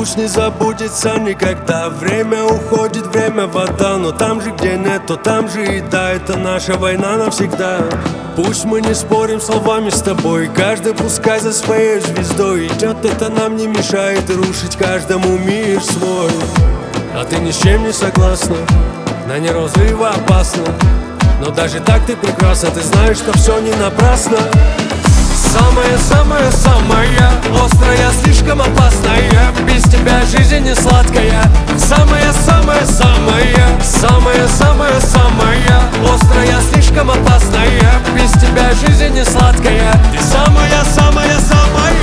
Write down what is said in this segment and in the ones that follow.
Пусть не забудется никогда. Время уходит, время вода. Но там же, где нет, то там же и да. Это наша война навсегда. Пусть мы не спорим словами с тобой, каждый пускай за своей звездой идет. Это нам не мешает рушить каждому мир свой. А ты ни с чем не согласна, на нервы опасно. Но даже так ты прекрасна, ты знаешь, что все не напрасно. Самая-самая-самая острая, слишком опасная. Без тебя жизнь не сладкая. Самая-самая-самая, самая-самая-самая острая, слишком опасная. Без тебя жизнь не сладкая. Ты самая-самая-самая.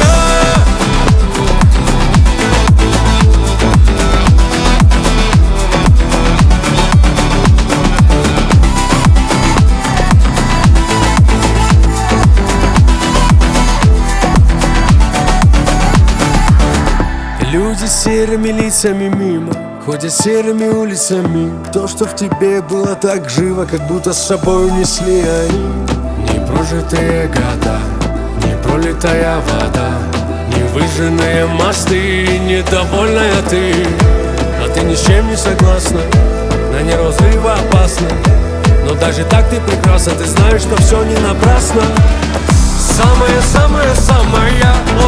Люди с серыми лицами мимо, ходят серыми улицами. То, что в тебе было так живо, как будто с собой унесли они. Не прожитые года, не пролитая вода, не выжженные мосты, недовольная ты. А ты ни с чем не согласна, на нервы опасно. Но даже так ты прекрасна, ты знаешь, что все не напрасно. Самая-самая-самая